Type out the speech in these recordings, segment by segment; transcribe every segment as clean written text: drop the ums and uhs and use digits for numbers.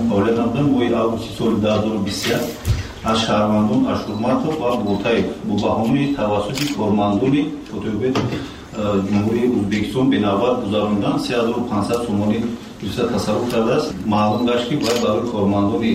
فعالیت نمودن ماه آگوست سال 2021 از شهروندان اشورماتوف و بولتايف با بهانه توسط کارمندان فوتوبت جمهوری ازبکستان به نوبت گذراندن 3500 سومانی تصرف کرده است. معلوم گشت که باید برای کارمندان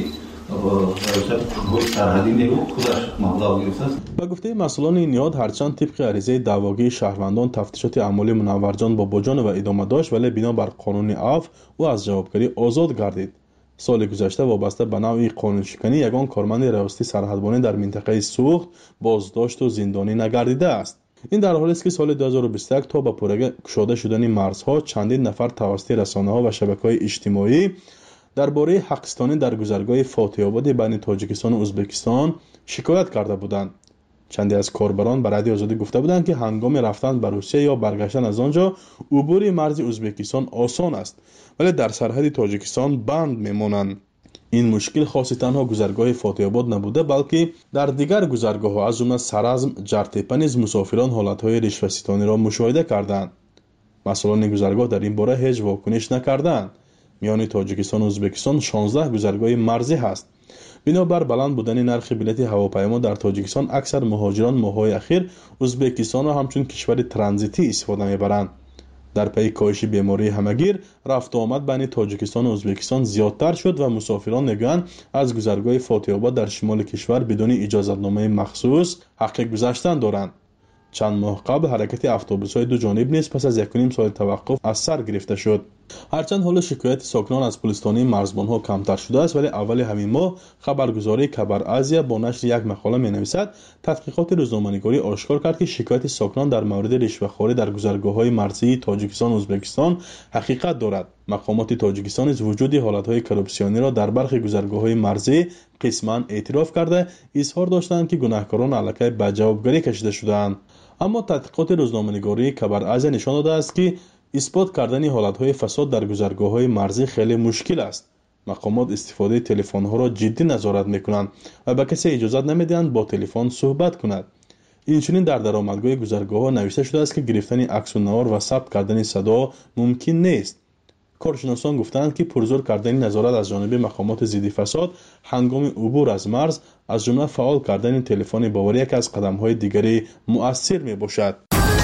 با گفته مسئولان این نهاد هرچند طبق عریضه دعواگی شهروندان تفتیشات اعمالی منورجان با بجان و ادامه داشت ولی بنابر قانون عفو او از جوابگری آزاد گردید. سال گذشته وابسته به نوع قانونشکنی یگان کارمند راستی سرحدبانی در منطقه سوخت بازداشت و زندانی نگردیده است. این در حالی است که سال 2021 تا به پورگی گشوده شدن مرزها چندین نفر توسط رسانه‌ها و شبکه‌های اجتماعی درباره حقستانی در گذرگاه فاتح آباد بین تاجیکستان و ازبکستان شکایت کرده بودند. چندی از کاربران به رادیو آزادی گفته بودند که هنگام رفتن به روسیه یا برگشتن از آنجا عبور مرز ازبکستان آسان است ولی در سرحد تاجیکستان بند میمانند. این مشکل خاصی تنها گذرگاه فاتح آباد نبوده بلکه در دیگر گذرگاه‌ها از جمله سرازم، جرتپه نیز مسافران حالت‌های رشوه‌ستانی را مشاهده کردند. مسئولان گذرگاه در این باره هیچ واکنش نکردند. میان تاجیکستان و ازبکستان 16 گذرگاه مرزی هست. بنابر بلند بودن نرخ بلیط هواپیما در تاجیکستان اکثر مهاجران ماه‌های اخیر ازبکستان را همچون کشور ترانزیتی استفاده می‌برند. در پی کاهش بیماری همگیر رفت و آمد بین تاجیکستان و ازبکستان زیادتر شد و مسافران میگویند از گذرگاه فاتح آباد در شمال کشور بدون اجازه‌نامه مخصوص حق گذشتن دارند. چند ماه قبل حرکت اتوبوس‌های دو جانب نیز پس از 1.5 سال توقف از سر گرفته شد. هرچند حال شکایت ساکنان از پلیس‌تانی مرزبان‌ها کمتر شده است ولی اول همین ماه خبرگزاری خبر آزیا با نشر یک مقاله می‌نویسد تحقیقات روزنامه‌نگاری آشکار کرد که شکایت ساکنان در مورد رشوه‌خواری در گذرگاه‌های مرزی تاجیکستان و ازبکستان حقیقت دارد. مقامات تاجیکستان از وجود حالت‌های کورپسیونی را در برخی گذرگاه‌های مرزی قسماً اعتراف کرده اظهار داشتند که گناهکاران علیه به جوابگری کشیده شدند. اما تحقیقات روزنامه‌نگاری خبر آزیا نشان داده است که اثبات کردن حالت‌های فساد در گذرگاه‌های مرزی خیلی مشکل است. مقامات استفاده تلفن‌ها را جدی نظارت می‌کنند و به کسی اجازه نمی‌دهند با تلفن صحبت کند. اینچنین در درآمدگاه گذرگاه‌ها نوشته شده است که گرفتن عکس و نوار و ثبت کردن صدا ممکن نیست. کارشناسان گفتند که پرزور کردن نظارت از جانب مقامات ضد فساد هنگام عبور از مرز از جمله فعال کردن تلفن باوری یک از قدم‌های دیگری مؤثر می‌باشد.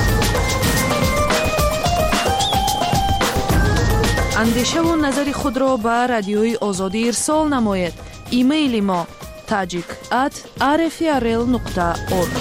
اندیشه و نظر خود را به رادیوی آزادی ارسال نمایید. ایمیل ما tajik@rfrl.org.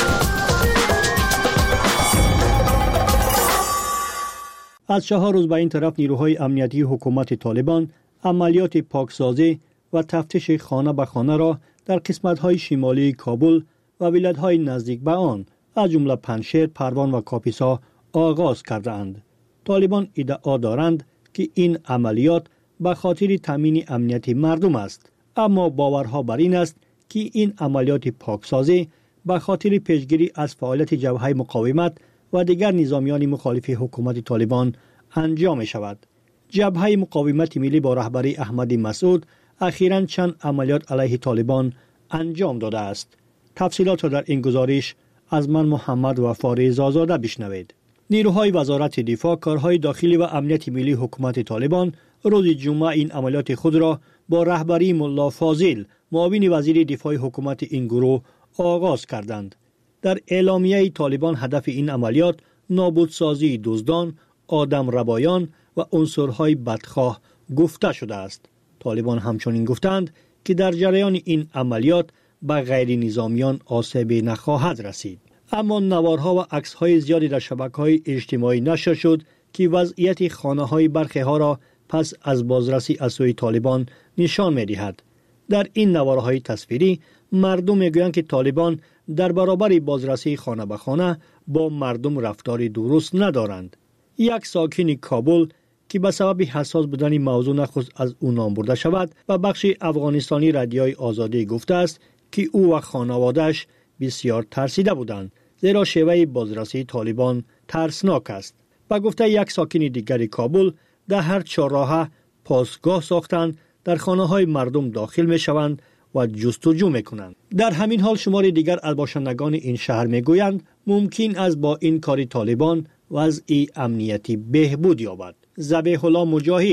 از 4 روز به این طرف نیروهای امنیتی حکومت طالبان عملیات پاکسازی و تفتیش خانه به خانه را در قسمت‌های شمالی کابل و ولایت‌های نزدیک به آن از جمله پنجشیر، پروان و کاپیسا آغاز کرده‌اند. طالبان ادعا دارند که این عملیات به خاطر تامین امنیت مردم است، اما باورها بر این است که این عملیات پاکسازی به خاطر پیشگیری از فعالیت جبهه مقاومت و دیگر نظامیان مخالف حکومت طالبان انجام شود. جبهه مقاومت ملی با رهبری احمد مسعود اخیراً چند عملیات علیه طالبان انجام داده است. تفصیلات را در این گزارش از من محمد وفا رضازاده بشنوید. نیروهای وزارت دفاع، کارهای داخلی و امنیت ملی حکومت طالبان روز جمعه این عملیات خود را با رهبری ملا فاضل، معاون وزیر دفاع حکومت این گروه آغاز کردند. در اعلامیه طالبان هدف این عملیات نابودسازی دزدان، آدم ربایان و عنصرهای بدخواه گفته شده است. طالبان همچنین گفتند که در جریان این عملیات به غیر نظامیان آسیب نخواهد رسید. اما نوارها و عکس‌های زیادی در شبکه‌های اجتماعی نشر شد که وضعیت خانه‌های برخی ها را پس از بازرسی از سوی طالبان نشان می‌دهد. در این نوارهای تصویری مردم میگویند که طالبان در برابر بازرسی خانه به خانه با مردم رفتار درست ندارند. یک ساکن کابل که به سبب حساس بودن موضوع نخست از او نام برده شود و بخش افغانستانی رادیوی آزادی گفته است که او و خانواده‌اش بسیار ترسیده بودند، زیرا شیوه بازرسی طالبان ترسناک است. و گفته یک ساکن دیگر کابل در هر چهارراه پاسگاه ساختند، در خانه‌های مردم داخل می‌شوند و جستجو می‌کنند. در همین حال شمار دیگر از باشندگان این شهر می‌گویند ممکن است با این کار طالبان وضع امنیتی بهبود یابد. ذبیح الله مجاهد،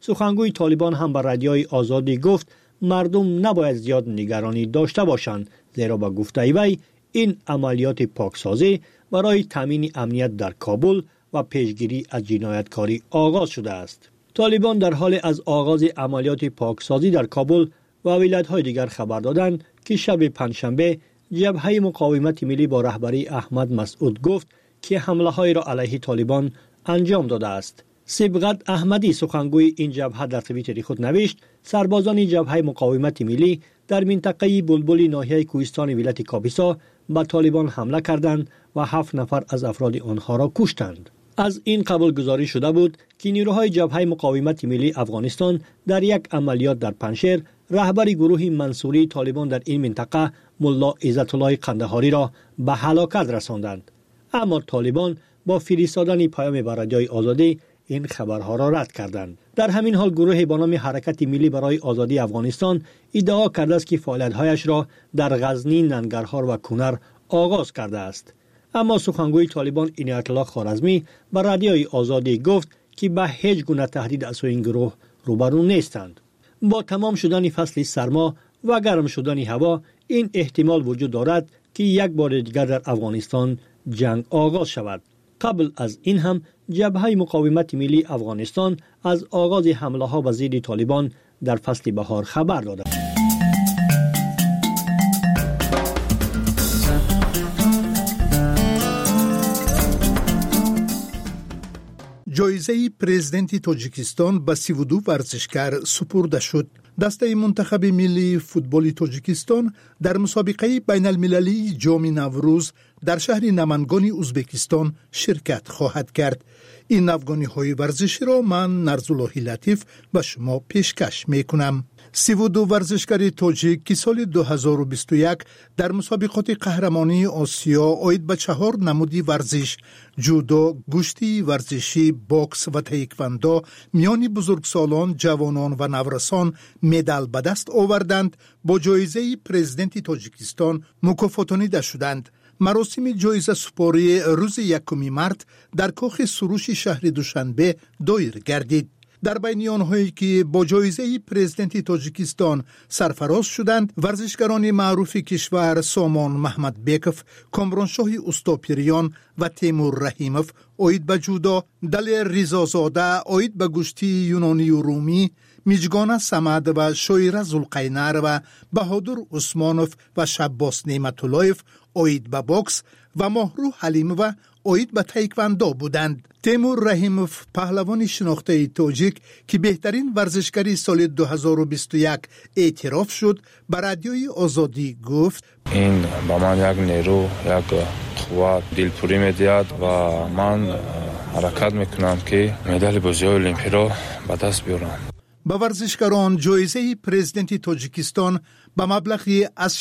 سخنگوی طالبان هم به رادیوی آزادی گفت مردم نباید زیاد نگرانی داشته باشند، زیرا به گفته وی این عملیات پاکسازی برای تامین امنیت در کابل و پیشگیری از جنایتکاری آغاز شده است. طالبان در حال از آغاز عملیات پاکسازی در کابل و ولایت‌های دیگر خبر دادند که شب پنجشنبه جبهه مقاومت ملی با رهبری احمد مسعود گفت که حمله‌های را علیه طالبان انجام داده است. صبغت احمدی سخنگوی این جبهه در توییتر خود نوشت سربازان جبهه مقاومت ملی در منطقه بلبل ناحیه کوهستان ولایت کاپیسا به طالبان حمله کردند و 7 نفر از افراد آنها را کشتند. از این قبل گزارش شده بود که نیروهای جبهه مقاومت ملی افغانستان در یک عملیات در پنشیر رهبر گروه منصوری طالبان در این منطقه ملا عزت الله قندهاری را به هلاکت رساندند. اما طالبان با فرستادن پیام به رادیوی آزادی این خبرها را رد کردند. در همین حال گروه با نام حرکت ملی برای آزادی افغانستان ادعا کرده است که فعالیت‌هایش را در غزنی، ننگرهار و کنر آغاز کرده است. اما سخنگوی طالبان عنایت الله خوارزمی به رادیوی آزادی گفت که به هیچ گونه تهدید از این گروه روبرو نیستند. با تمام شدن فصل سرما و گرم شدن هوا این احتمال وجود دارد که یک بار دیگر در افغانستان جنگ آغاز شود. قبل از این هم جبهه مقاومت ملی افغانستان از آغاز حمله ها به ضد طالبان در فصل بهار خبر داده. جایزه پرزیدنت تاجیکستان به 32 ورزشکار سپرده شد. دسته منتخب ملی فوتبال تاجیکستان در مسابقه بین المللی جام نوروز در شهر نمنگان ازبکستان شرکت خواهد کرد. این افغانی های ورزشی را من نرزالله لطیف به شما پیشکش می کنم. 32 ورزشکار تاجیک که سال 2021 در مسابقات قهرمانی آسیا آید به 4 نمودی ورزش جودو، گشتی ورزشی، باکس و تایکواندو میان بزرگسالان، جوانان و نورسان مدال به دست آوردند با جایزه پرزیدنت تاجیکستان مکافاتانیده شدند. مراسم جایزه سپاری روز 1 مارس در کاخ سروش شهر دوشنبه دایر گردید. در بین آنهایی که با جایزه پرزیدنت تاجیکستان سرفراز شدند، ورزشکاران معروف کشور سامان محمد بیکوف، کامرانشاه استاپیریان و تیمور رحیموف آید به جودو، دل ریزازاده آید به گشتی یونانی و رومی، میجگان سمد و شایره زلقینر و بهادر عثمانوف و شباس نعمتاللهیف آید به باکس و ماهرو حلیموف آید به تایکواندو بودند. تیمور رحیموف پهلوان شناخته تاجیک که بهترین ورزشکاری سال 2021 اعتراف شد به رادیوی آزادی گفت این با من یک نیرو، یک قوت دلپوری میدهد و من حرکت میکنم که مدال بازی المپیک را به دست بیارم. به ورزشکاران جایزه پرزیدنت تاجیکستان به مبلغی از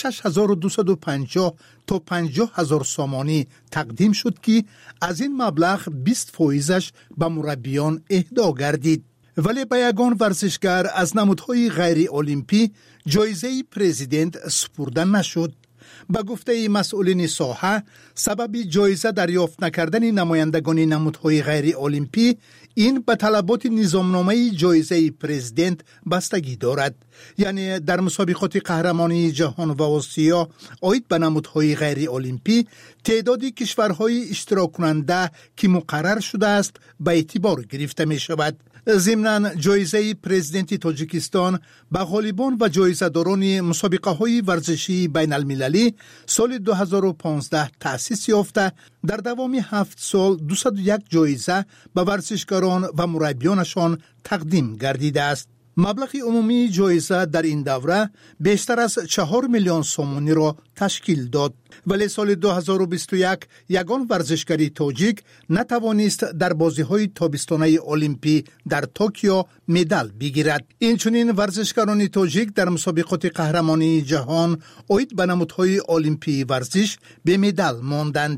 6250 تا 50,000 سامانی تقدیم شد که از این مبلغ 20% به مربیان اهدا گردید. ولی به یگان ورزشکار از نمودهای غیر المپی جایزه پرزیدنت سپرده نشد. به گفته مسئولین ساحه، سبب جایزه دریافت نکردن نمایندگان نمودهای غیر المپی این به طلبات نظامنامه جایزه پرزیدنت بستگی دارد. یعنی در مسابقات قهرمانی جهان و آسیا آید به نمودهای غیر المپی تعدادی کشورهای اشتراک کننده که مقرر شده است به اعتبار گرفته می شود. ضمناً جایزه پرزیدنت تاجیکستان به غالبان و جایزه‌داران مسابقه‌های ورزشی بین المللی سال 2015 تأسیس یافته در دوام 7 سال 201 جایزه به ورزشکاران و مربیانشان تقدیم گردیده است. مبلغ عمومی جایزه در این دوره بیشتر از 4 میلیون سومانی را تشکیل داد. ولی سال 2021 یگان ورزشکاری تاجیک نتوانست در بازی‌های تابستانه المپی در توکیو مدال بگیرد. اینچنین ورزشکاران تاجیک در مسابقات قهرمانی جهان آید به نمودهای المپی ورزش به مدال ماندند.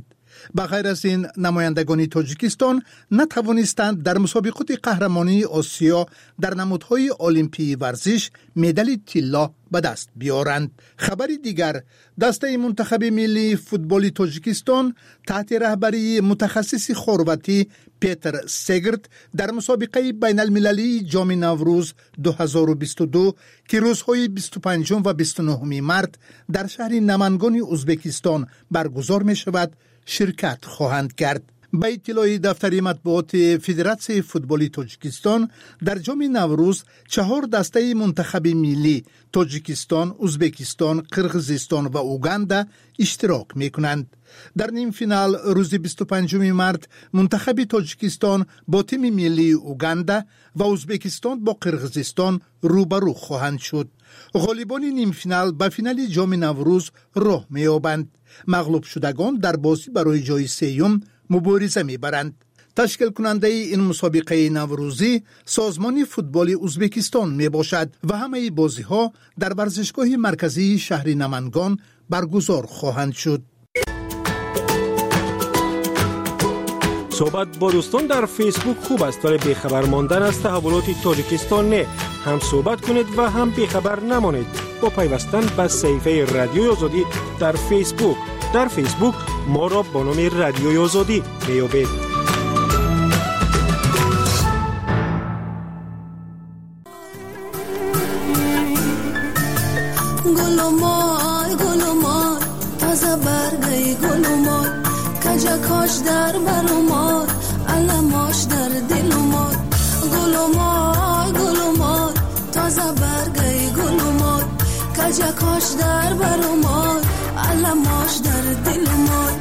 بغیر از این نمایندگان تاجیکستان نتوانستند در مسابقات قهرمانی آسیا در نمودهای المپی ورزش مدال طلا به دست بیارند. خبر دیگر، دسته منتخب ملی فوتبال تاجیکستان تحت رهبری متخصص خرواتی پیتر سگرت در مسابقه بین المللی جام نوروز 2022 که روزهای 25 و 29 مارس در شهر نمنگان ازبکستان برگزار می شود شرکت خواهند کرد. به اطلاع دفتر مطبوعات فدراسیون فوتبال تاجیکستان در جام نوروز 4 دسته منتخب ملی تاجیکستان، ازبکستان، قرقیزستان و اوگاندا اشتراک می کنند. در نیم فینال روز 25 مارس منتخب تاجیکستان با تیم ملی اوگاندا و ازبکستان با قرقیزستان روبرو خواهند شد. غالبان نیم فینال به فینال جام نوروز راه می‌یابند. مغلوب شدگان در بازی برای جای سوم مبارزه می‌برند. تشکیل کننده این مسابقه نوروزی سازمان فوتبال ازبکستان می باشد و همه بازی ها در ورزشگاه مرکزی شهر نمنگان برگزار خواهند شد. صحبت با دوستان در فیسبوک خوب است، ولی بیخبر ماندن از تحولات تاجیکستان نه. هم صحبت کنید و هم بیخبر نمانید با پیوستن به صفحه رادیوی آزادی در فیسبوک. در فیسبوک ما را با نام رادیوی آزادی میابید. گلومار تازه برگی گلومار کجا کاش در برمار علماش در دلمار گلومار تازه برگی گلومار کجا کاش در برمار علماش در دلمار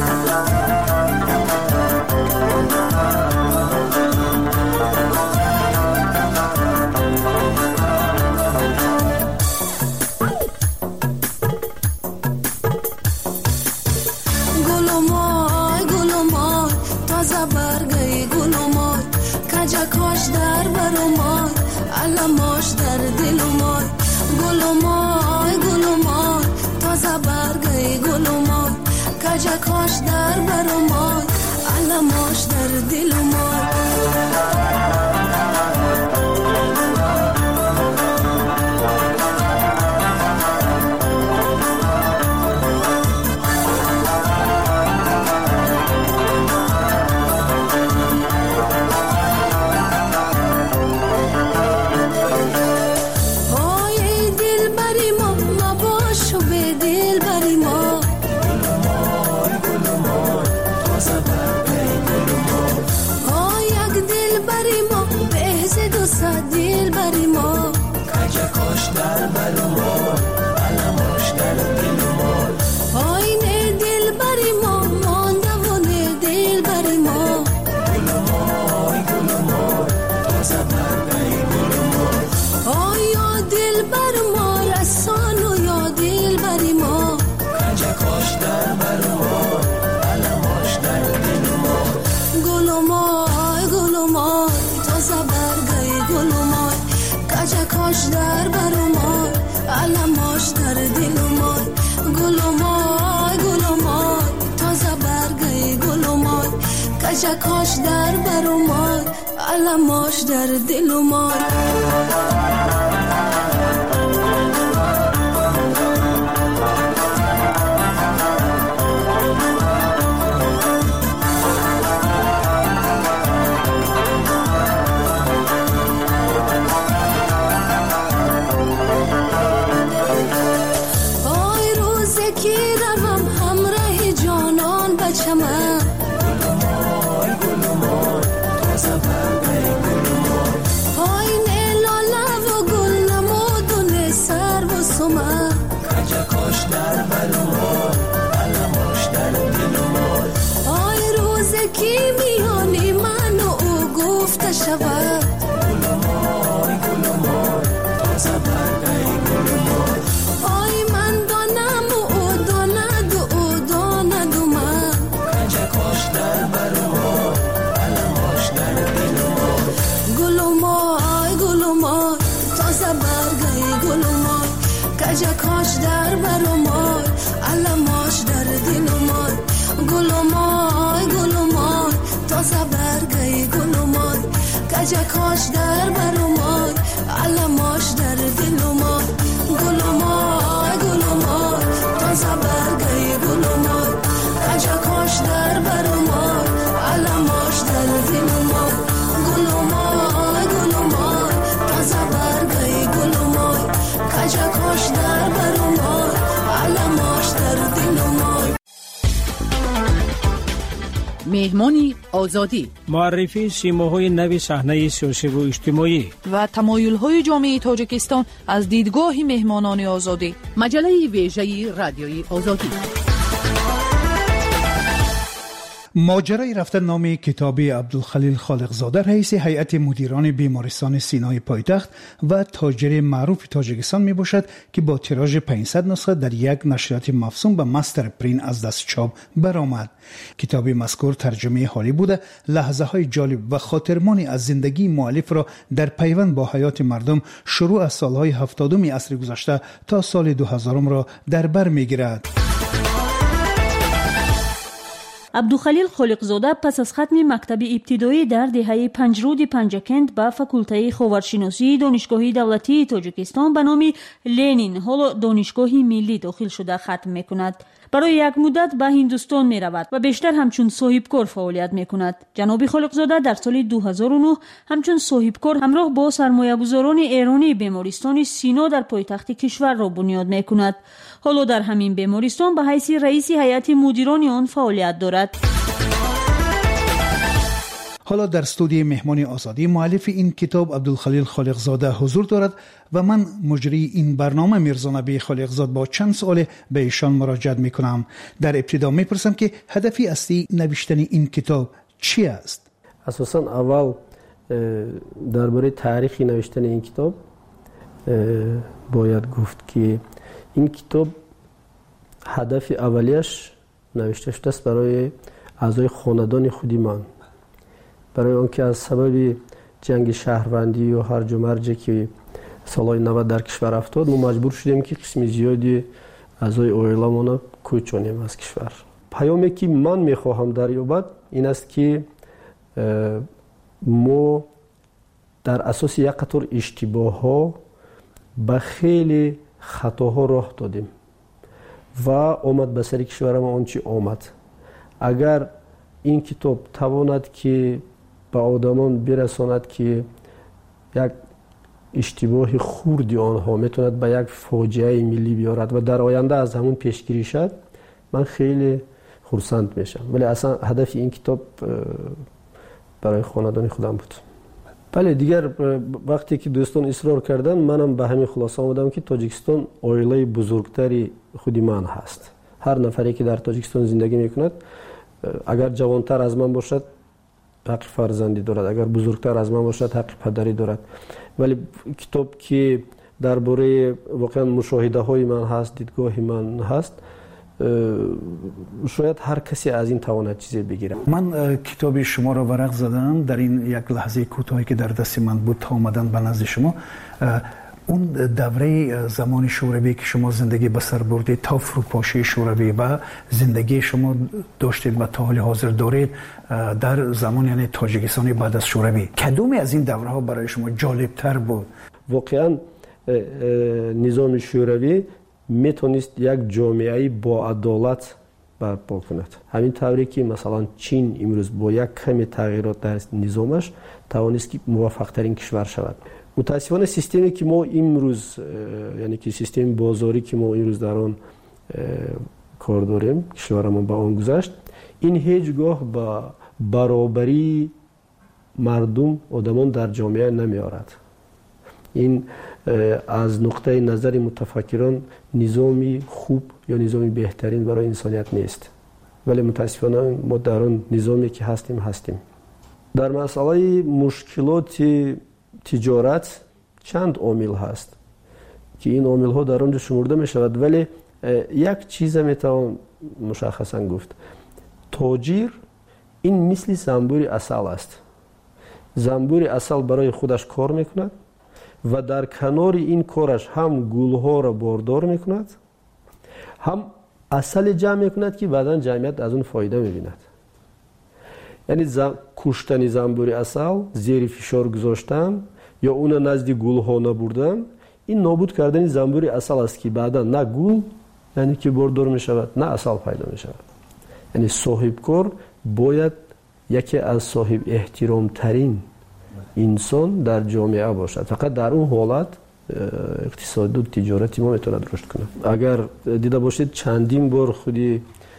برگی گلومار کجا کاش در برمار علماش در دلمار گلومار تازه برگی گلومار کجا کاش در برمار علماش در دلمار دل بری ما کجا کاش در برمار علماش در دلمار آینه دل بری ما ماندوانه دل بری ما گلومار تازه برگی گلومار آیا دل بر ما رسان و یا دل بری ما کجا کاش در برمار علماش در دلمار گلومار تازه برگی گلومار کجا کاش در برمار علماش در دلمار گلومار تازه برگی گلومار کجا کاش در برمار علماش در دلمار گلومار تازه برگی گلومار آینه لاله و گل نمودونه سر و سمه کجا کاش در برمار علماش در دلمار آی روزه کی میانی من و او گفته شود گلومار تازه برگی گلومار آی من دانم و او داند و او داند و من کجا کاش در برمار علماش در دلمار گلومار تازه برگی گلومار کجا کاش در برمار علماش در دلمار تازه برگه گلومای کجکاش در برمای علماش در دلمای گلومای گلومای تازه برگه گلومای کجکاش در برمای علماش در دلمای گلومای گلومای تازه برگه گلومای کجکاش در برمای علماش در دلمای. مهمانی آزادی، معرفی سیماهای نو صحنه سیاسی و اجتماعی و تمایل‌های جامعه تاجیکستان از دیدگاه مهمانان آزادی. مجله ویژه رادیوی آزادی. ماجرای رفتن نام کتابی عبدالخلیل خالقزاده رئیس هیئت مدیران بیمارستان سینای پایتخت و تاجر معروف تاجیکستان می باشد که با تیراژ 500 نسخه در یک نشریات مفصول به مستر پرین از دست چاپ برآمد. کتاب مذکور ترجمه حالی بوده لحظه های جالب و خاطرمانی از زندگی مؤلف را در پیوند با حیات مردم شروع از سالهای 70 عصر گذشته تا سال 2000 را در بر می گیرد. عبدالخلیل خالقزاده پس از ختم مکتب ابتدایی در دهه پنجرود پنجکند به فاکولته خاورشناسی دانشگاه دولتی تاجیکستان به نام لنین حالا دانشگاه ملی داخل شده ختم میکند. برای یک مدت به هندوستان می رود و بیشتر همچون صاحبکار فعالیت می کند. جناب خالقزاده در سال 2009 همچون صاحبکار همراه با سرمایه‌گذاران ایرانی بیمارستان سینا در پایتخت کشور را بنیاد می کند. حالا در همین بیمارستان به حیث رئیس هیئت مدیران آن فعالیت دارد. حالا در استودیوی مهمانی آزادی مؤلف این کتاب عبدالخلیل خالقزاده حضور دارد و من مجری این برنامه میرزا نبی خالقزاده با چند سوال به ایشان مراجعه میکنم. در ابتدا میپرسم که هدف اصلی نوشتن این کتاب چی است؟ اساساً اول درباره تاریخ نوشتن این کتاب باید گفت که این کتاب هدف اولیش نوشته شده است برای اعضای خاندان خودی من، برای آنکه از سبب جنگ شهروندی و هرج و مرج که سالهای 90 در کشور افتاد ما مجبور شدیم که قسم زیادی اعضای عائله‌مان کوچانیم از کشور. پیامی که من میخواهم دریابد این است که ما در اساس یک قطار اشتباه‌ها به خیلی خطاها راه دادیم و آمد به سر کشور ما آنچه آمد. اگر این کتاب تواند که به آدمان برساند که یک اشتباه خوردی آنها میتوند به یک فاجعه ملی بیارد و در آینده از همون پیشگیری شد، من خیلی خرسند میشم. ولی اصلا هدف این کتاب برای خاندان خودم بود. بله دیگر وقتی که دوستان اصرار کردن منم به همین خلاصه آمدم که تاجیکستان عائله بزرگتری خودی من هست. هر نفری که در تاجیکستان زندگی میکند اگر جوانتر از من باشد حق فرزندی دارد، اگر بزرگتر از من باشد حق پدری دارد. ولی کتاب که درباره واقعا مشاهده های من هست، دیدگاه من هست، شاید هر کسی از این تواند چیزی بگیره. من کتاب شما را ورق زدم در این یک لحظه کوتاهی که در دست من بود تا آمدن به نزد شما. اون دوره زمان شوروی که شما زندگی به سر بردید تا فروپاشی شوروی و زندگی شما داشتید و تا حال حاضر دارید در زمان یعنی تاجیکستان بعد از شوروی، کدومی از این دوره ها برای شما جالب تر بود؟ واقعا نظام شوروی میتونست یک جامعه با عدالت برپا کند. همین طوری که مثلا چین امروز با یک کمی تغییرات در نظامش توانست که موفق ترین کشور شود. متاسفانه سیستمی که ما امروز یعنی که سیستم بازاری که ما امروز در آن کار داریم، کشورمان به آن گذشت، این هیچگاه با برابری مردم آدمان در جامعه نمیارد. این از نقطه نظر متفکران نظامی خوب یا نظامی بهترین برای انسانیت نیست. ولی متاسفانه ما در آن نظامی که هستیم. در مسئله مشکلات تجارت چند عامل هست که این عامل ها در آنجا شمرده می شود، ولی یک چیز می توان مشخصا گفت. تاجر این مثل زنبور عسل است. زنبور عسل برای خودش کار می کند و در کنار این کارش هم گلها را باردار می کند، هم عسل جمع می کند که بعدا جمعیت از اون فایده می بیند. یعنی کشتن زنبور اصل، زیر فشار گذاشتن یا اون نزدیک گل ها نبردن، این نابود کردن زنبور اصل است که بعدا نه گل یعنی که باردار می شود نه اصل پیدا می شود. یعنی صاحب کار باید یکی از صاحب احترام ترین انسان در جامعه باشد. فقط در اون حالت اقتصاد و تجارتی ما میتونه رشد کنه. اگر دیده باشید چندین بار خودی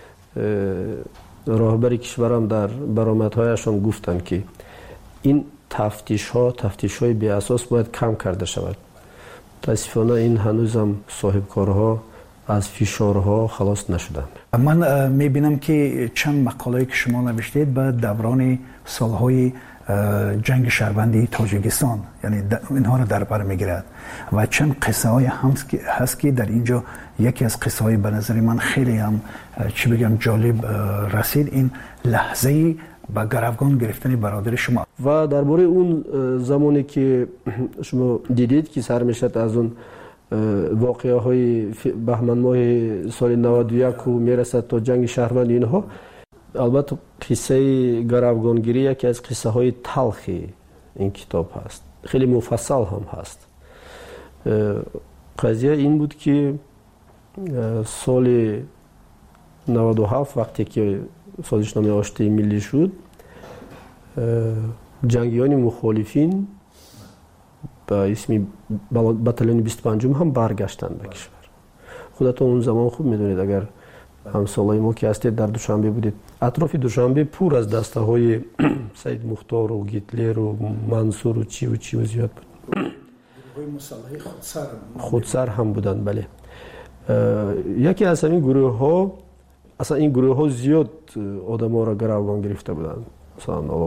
راهبر کشورم در برآمدهایشان گفتن که این تفتیش‌های بی اساس باید کم کرده شود. متاسفانه این هنوز هم صاحب کارها از فشارها خلاص نشدند. من میبینم که چند مقاله که شما نوشتید به دوران سالهای جنگ شهروندی تاجیکستان، یعنی اینها رو در بر میگیرد و چند قصه های هست که در اینجا یکی از قصه های به نظر من خیلی هم چی بگم جالب رسید، این لحظه با گروگان گرفتن برادر شما. و درباره اون زمانی که شما دیدید که سر میشد از اون واقعه های بهمن ماه سال 91 و میرسد تا جنگ شهروند اینها، البته قصه گروگانگیری یکی از قصه های تلخی این کتاب هست، خیلی مفصل هم هست. قضیه این بود که سال 97 وقتی که سازشنامه آشتی ملی شد، جنگیان مخالفین با اسم بتالون 25 هم برگشتند به کشور. خودتون اون زمان خوب میدونید، اگر همسالای ما که هستید در دوشنبه بودید، اطراف دوشنبه پر از دسته های سید مختار و گیتلر و منصور و چی و زیاد بود. خودسر هم بودند. بله. یکی از همین گروه ها، اصلا این گروه ها زیاد آدم ها را گروگان گرفته بودند. مثلا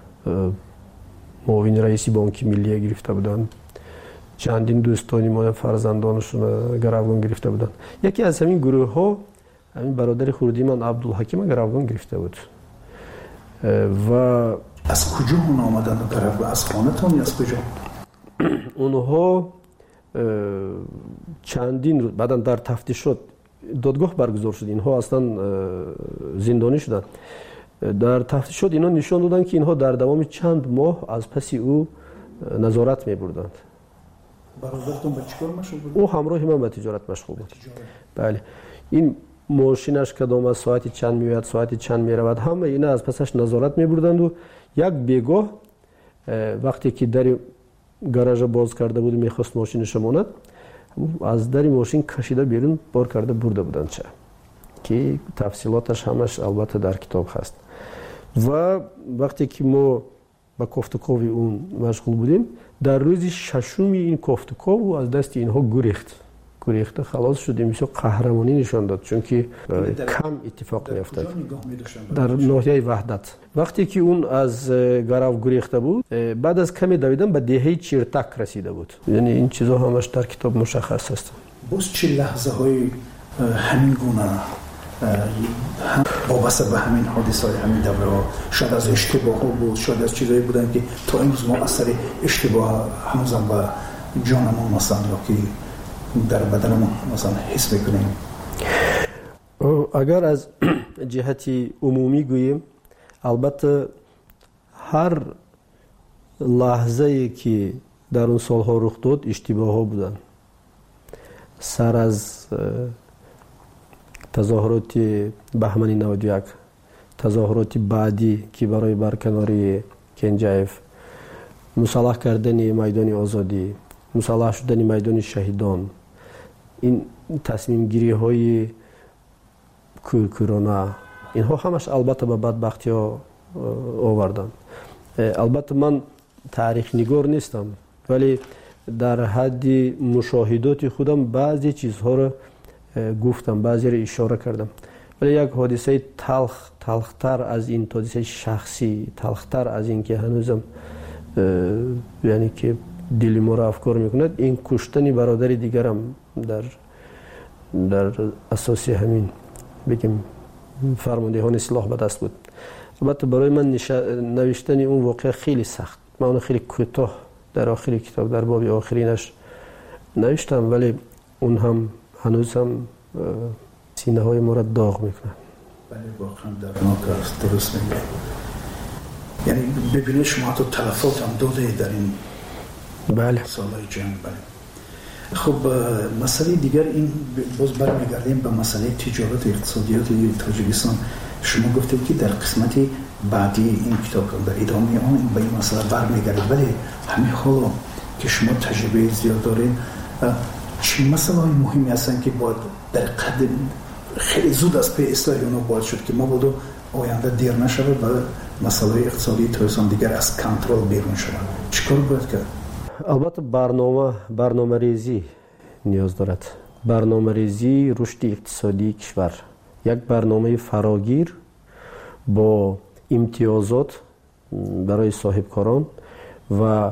معاون رئیس بانک ملی گرفته بودند، چندین دوستانی ما فرزندانشون گروگان گرفته بودند. یکی از همین گروه ها همین برادر خردی من عبدالحکیم گروگان گرفته بود. و از کجا اون آمدن گروگان؟ از خانه‌تون یا از کجا؟ اونها چندین روز بعداً در تفتیشات دادگاه برگزار شد، اینها اصلا زندانی شدند. در تفتیشات اینا نشان دادن که اینها در دوام چند ماه از پس او نظارت می‌بردند. برادرتون به چیکار مشغول بود؟ او همراه من به تجارت مشغول بود. بله. این ماشینش کدام از ساعتی چند میاد، ساعتی چند میرود، همه اینا از پسش نظارت می‌بردند و یک بیگاه وقتی که در گاراژ باز کرده بود میخواست ماشینش بماند، از در ماشین کشیده بیرون بار کرده برده بودند چه که تفصیلاتش همش البته در کتاب هست. و وقتی که ما با کوفتکوی اون مشغول بودیم، در روز ششم این کوفتکو از دست اینها گریخته خلاص شدیم. بسیار قهرمانی نشان داد، چون که کم اتفاق میافتاد. در ناحیه وحدت وقتی که اون از گرو گریخته بود، بعد از کمی دویدن به دهه چیرتک رسیده بود. یعنی این چیزا همش در کتاب مشخص است. باز چه لحظه های همین گونه وابسته به همین حادثه های همین دوره ها، شاید از اشتباه ها بود، شاید از چیزایی بودن که تا امروز ما اثر اشتباه هنوزم به جانمون مثلا که در بدنمون مثلا حس میکنیم. اگر از جهتی عمومی گوییم، البته هر لحظه ای که در اون سالها رخ داد اشتباه ها بودن. سر از تظاهرات بهمن 91، تظاهرات بعدی که برای برکناری کنجایف، مسلح کردن میدان آزادی، مسلح شدن میدان شهیدان، این تصمیم گیری های کورکورانه، اینها همش البته به بدبختی ها آوردن. البته من تاریخ نگار نیستم، ولی در حد مشاهدات خودم بعضی چیزها رو گفتم، بعضی رو اشاره کردم. ولی یک حادثه تلختر از این، حادثه شخصی تلختر از این که هنوزم یعنی که دل ما را افکار میکند، این کشتن برادر دیگرم در اساس همین بگم فرماندهان سلاح به دست بود. البته برای من نوشتن اون واقعه خیلی سخت، من اون خیلی کوتاه در آخر کتاب در باب آخرینش نوشتم، ولی اون هم هنوز هم سینه های ما را داغ میکنه. بله واقعا دردناک است، درست میگه. یعنی ببینید شما تو تلفات هم داده در این بله سالهای جنگ. بله. خب مسئله دیگر این باز برمیگردیم به مسئله تجارت و اقتصادیات تاجیکستان. شما گفتید که در قسمت بعدی این کتاب در ادامه آن به این مسئله برمیگردید، ولی همین حالا که شما تجربه زیاد دارین چه مسئله مهمی هستن که باید در قدم خیلی زود از پی اصلاح اونا باید شد که ما بودو آینده دیر نشود و مسئله اقتصادی تاجیکستان دیگر از کنترل بیرون شود؟ چیکار باید کرد؟ البته برنامه ریزی نیاز دارد. برنامه ریزی رشد اقتصادی کشور، یک برنامه فراگیر با امتیازات برای صاحبکاران و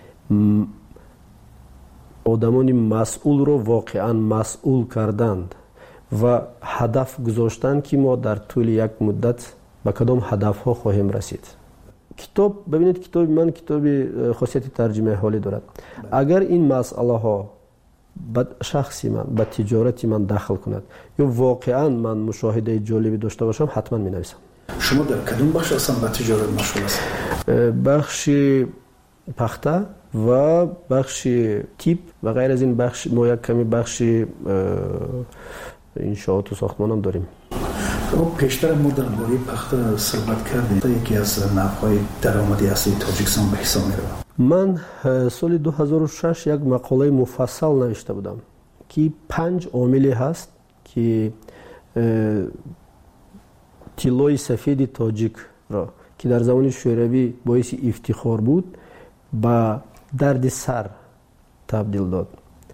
آدمان مسئول رو واقعا مسئول کردند و هدف گذاشتن که ما در طول یک مدت به کدام هدف ها خواهیم رسید. کتاب ببینید، کتاب من کتاب خاصیت ترجمه حالی دارد. اگر این مسئله ها به شخصی من، به تجارتی من دخل کند یا واقعا من مشاهده جالبی داشته باشم، حتما می نویسم. شما در کدوم بخش اصلا به تجارت مشغول هستید؟ بخش پخته و بخش تیپ و غیر از این بخش ما یک کمی بخش انشاءات و ساختمان هم داریم. پیشتر ما درباره پخته صحبت کردیم. یکی از نحوهای درآمدی اصلی تاجیکستان به حساب می‌رود. من سال 2006 یک مقاله مفصل نوشته بودم که 5 عاملی هست که طلای سفید تاجیک را که در زمان شوروی باعث افتخار بود به درد سر تبدیل داد.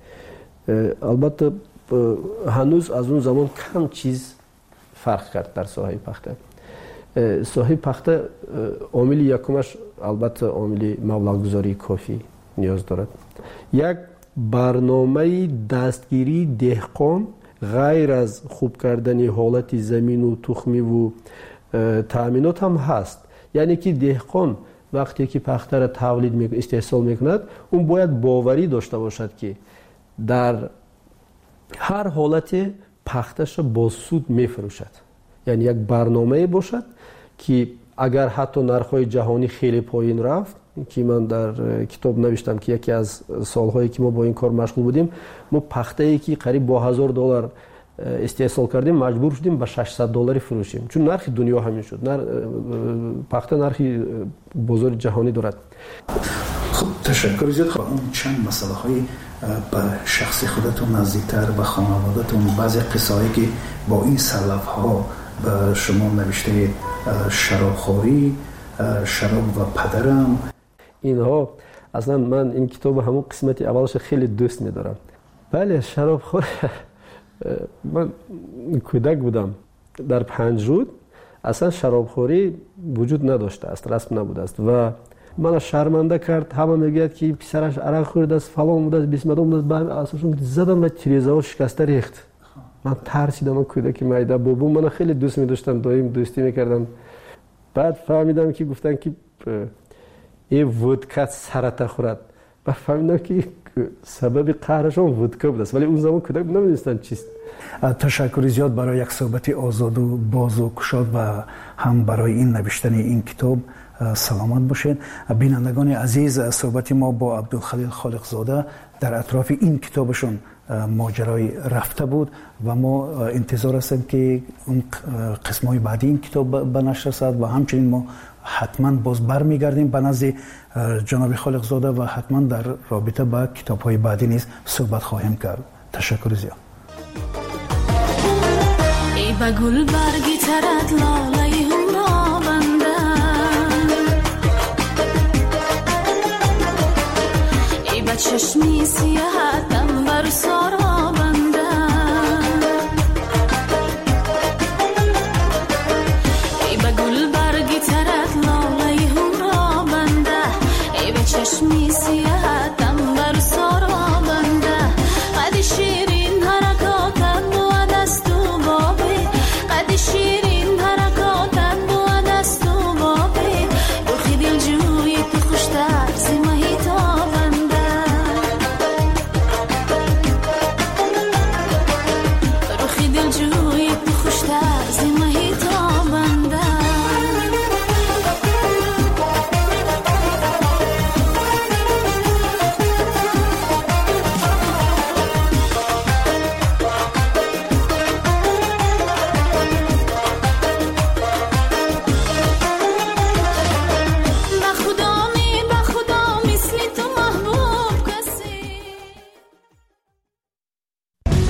البته هنوز از اون زمان کم چیز فرق کرد در ساحه پخته. ساحه پخته عامل یکمش البته عامل مبلغ‌گذاری کافی نیاز دارد. یک برنامه دستگیری دهقان غیر از خوب کردن حالت زمین و تخمی و تأمینات هم هست. یعنی که دهقان وقتی که پخته را تولید استحصال میکند، اون باید باوری داشته باشد که در هر حالت پختش را با سود میفروشد. یعنی یک برنامه باشد که اگر حتی نرخ‌های جهانی خیلی پایین رفت، که من در کتاب نوشتم که یکی از سالهایی که ما با این کار مشغول بودیم، ما پخته‌ای که قریب با $1000 استحصال کردیم مجبور شدیم به $600 فروشیم، چون نرخ دنیا همین شد. پخته نرخی بازار جهانی دارد. خب تشکر زیاد. خب اون چند مسئله های به شخصی خودتون نزدیکتر، به خانواده‌تون، بعضی قصه‌ای که با این سلف ها به شما نوشته، شرابخوری، شراب و پدرم، اینها اصلا من این کتاب همون قسمت اولش خیلی دوست می‌دارم. بله شرابخور. من کودک بودم در 5 رود اصلا شرابخوری وجود نداشته است، رسم نبوده است و من شرمنده کرد. همه میگید که پسرش عرق خورده است، فلان بوده است، بیسمدان بوده است. بعد اساسا زدم به تریزه و شکسته ریخت. من ترسیدم. من کودک میده بابام من خیلی دوست می‌داشتم، دایم دوستی می‌کردم. بعد فهمیدم که گفتن که این ودکا سرطان خورد. بعد فهمیدم که سبب قهرشون ودکا بود است، ولی اون زمان کودک نمی‌دونستن چیست. تشکر زیاد برای یک صحبت آزاد و باز و گشاد و هم برای این نوشتن این کتاب. سلامت باشین. بینندگان عزیز، صحبت ما با عبدالخلیل خالقزاده در اطراف این کتابشون ماجرای رفته بود و ما انتظار هستیم که اون قسم‌های بعدی این کتاب به نشر رسد و همچنین ما حتما باز برمیگردیم به نزد جناب خالقزاده و حتما در رابطه با کتاب‌های بعدی نیز صحبت خواهیم کرد. تشکر زیاد. ای با گل برگی ترد لاله هم را بندم، ای با چشمی سیاحت